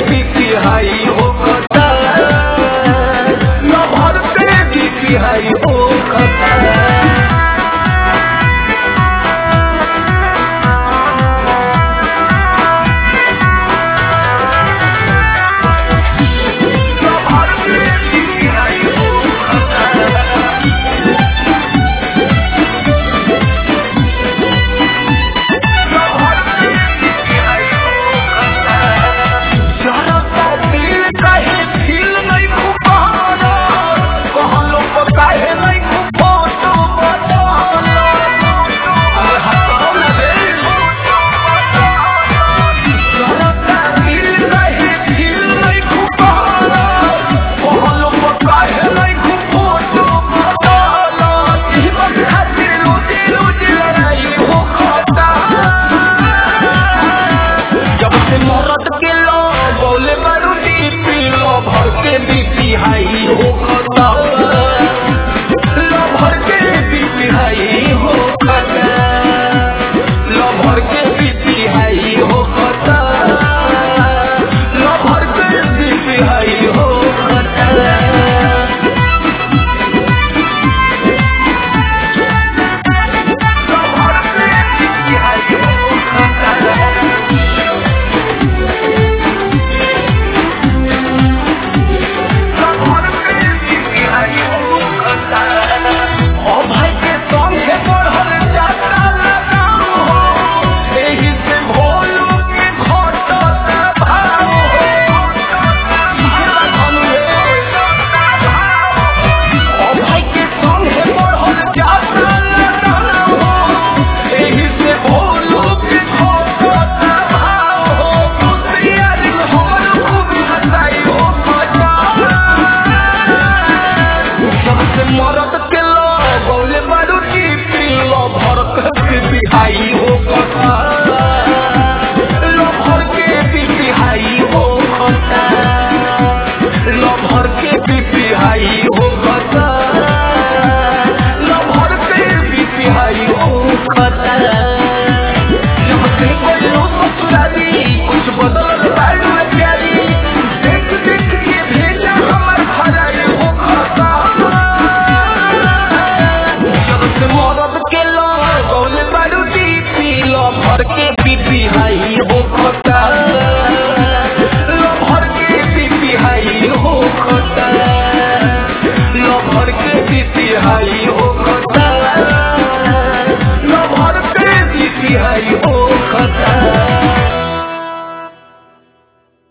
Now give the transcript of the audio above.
BP हाई हो खता, lover के बीपी हाई हो खता। हाई हो खता, लभर के बीपी हाई हो खता, लभर के बीपी हाई हो खता, लभर के बीपी हाई हो खता। मरद के लगौले बारू टीपी, लभर के बीपी हाई हो खता, लभर के बीपी हाई हो खता, लभर के बीपी हाई हो